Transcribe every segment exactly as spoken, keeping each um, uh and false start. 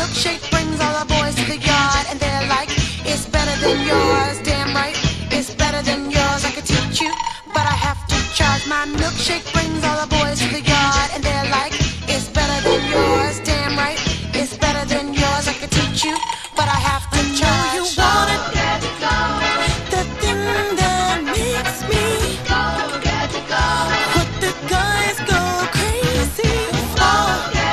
milkshake brings all the boys to the yard, and they're like, it's better than yours. Damn right, it's better than yours. I could teach you, but I have to charge. My milkshake brings all the boys to the yard, and they're like, it's better than yours. Damn right, it's better than yours. I could teach you, but I have to charge. I know you want it. The thing that makes me put the guys go crazy. Oh,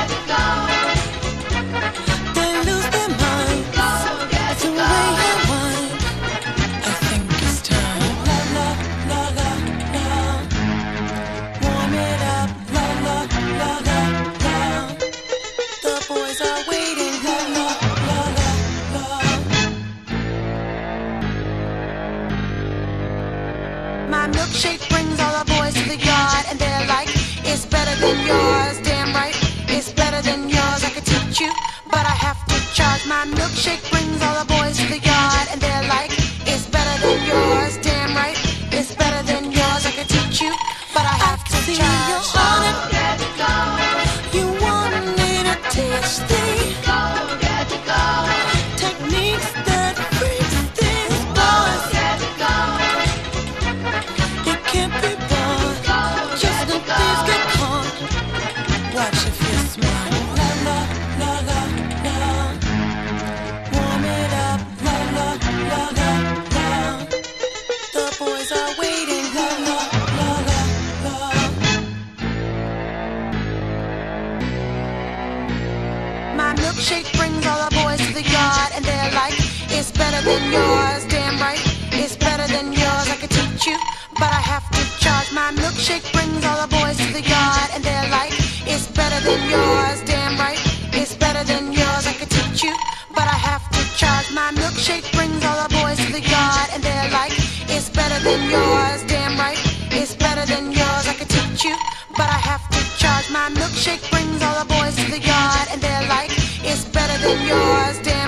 they lose their minds. It's the way I want. I think it's time. La la la la la. Warm it up. La la la la la. The boys are waiting. La la la la la. My milkshake brings all the boys to the yard, and they're like, it's better than yours. Damn right, it's better than yours. I could teach you, but I have to charge. My milkshake brings all the boys to the yard, and they're like, it's better than yours. Damn right, it's better than yours. I could teach you, but I have to charge. You want it. You want me to teach thee techniques that freaks these boys. You can't be bought. Just the thieves get caught. Watch if you're smart. La la la la la. Warm it up. La la la la la. The boys are waiting. La la la la la. My milkshake brings all the boys to the yard, and they're like, it's better than yours. Damn right, it's better than yours. I could teach you, but I have to charge. My milkshake brings all the boys to the yard, and they're like, it's better than yours. Damn right, it's better than yours. I could teach you, but I have to charge. My milkshake brings all the boys to the yard, and they're like, it's better than yours. Damn right, it's better than yours. I could teach you, but I have to charge. My milkshake brings all the boys to the yard, and they're like, it's better than yours. Damn